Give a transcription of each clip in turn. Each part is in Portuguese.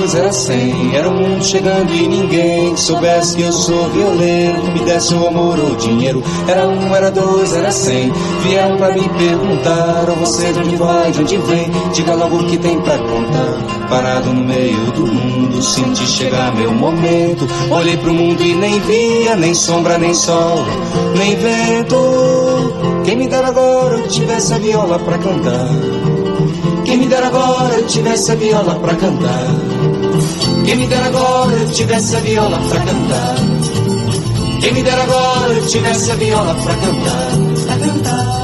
dois, era 100. Era o mundo chegando e ninguém soubesse que eu sou violeiro, que me desse o amor ou dinheiro. Era um, era dois, era 100. Vieram pra me perguntar: ó, você de onde vai, de onde vem? Diga logo o que tem pra contar. Parado no meio do mundo, senti chegar meu momento. Olhei pro mundo e nem via, nem sombra, nem sol, nem vento. Quem me dera agora eu tivesse a viola pra cantar. Quem me dera agora eu tivesse a viola pra cantar. Quem me dera agora eu tivesse a viola pra cantar. Quem me dera agora eu tivesse a viola pra cantar. Pra cantar.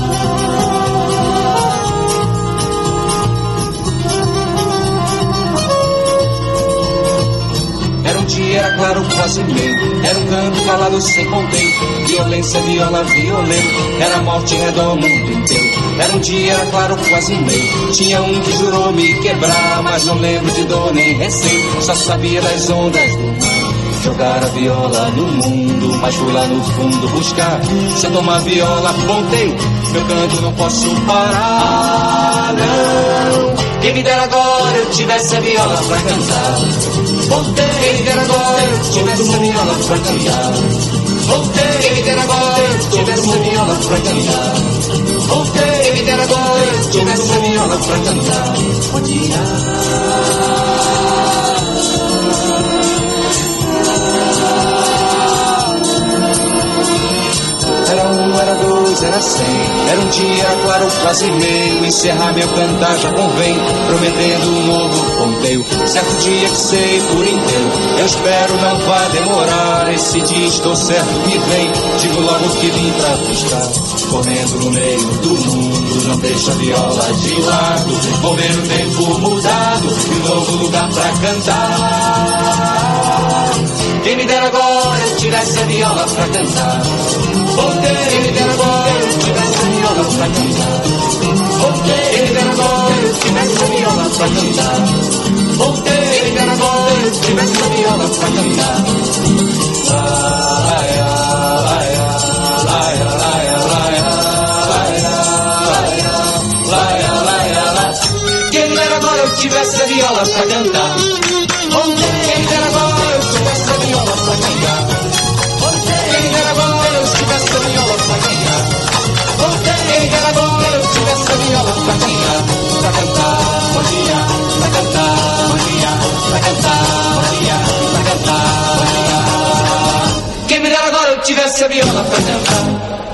Era um dia, era claro, quase meio. Era um canto falado sem contento. Violência, viola, violento. Era morte em redor ao mundo inteiro. Era um dia, era claro, quase meio. Tinha um que jurou me quebrar, mas não lembro de dor nem receio. Só sabia das ondas do mar. Jogar a viola no mundo, mas fui lá no fundo buscar. Se eu tomar viola, apontei, meu canto não posso parar, não. Quem me dera agora eu tivesse a viola pra cantar. Voltei. Quem me dera agora eu tivesse a viola pra cantar. Voltei. Quem me dera agora eu tivesse a viola pra cantar. Voltei. Quem me dera agora eu tivesse a viola pra cantar. Era um, era dois, era 100. Era um dia, era claro, quase meio. Encerrar meu cantar já convém, prometendo um novo ponteio. Certo dia que sei por inteiro, eu espero não vai demorar. Esse dia estou certo que vem, digo logo que vim pra buscar. Correndo no meio do mundo, não deixa a viola de lado. Vou ver o tempo mudado e um novo lugar pra cantar. Quem me dera agora eu tivesse a viola pra cantar. Voltei. Quem me dera agora eu tivesse a viola pra cantar. Voltei. Quem me dera agora eu tivesse a viola pra cantar. Voltei. Quem me dera agora eu tivesse a viola pra cantar. Quem me dera agora eu tivesse a viola pra cantar. Voltei. Quem me dera agora eu tivesse a viola pra cantar. Voltei. Quem me dera agora eu tivesse a viola pra cantar. Voltei. Quem me dera agora eu tivesse a viola pra cantar. Pra cantar, bom dia. Pra cantar, bom dia. Pra cantar, bom dia. Pra cantar, bom dia. Quem me dera agora eu tivesse a viola pra cantar.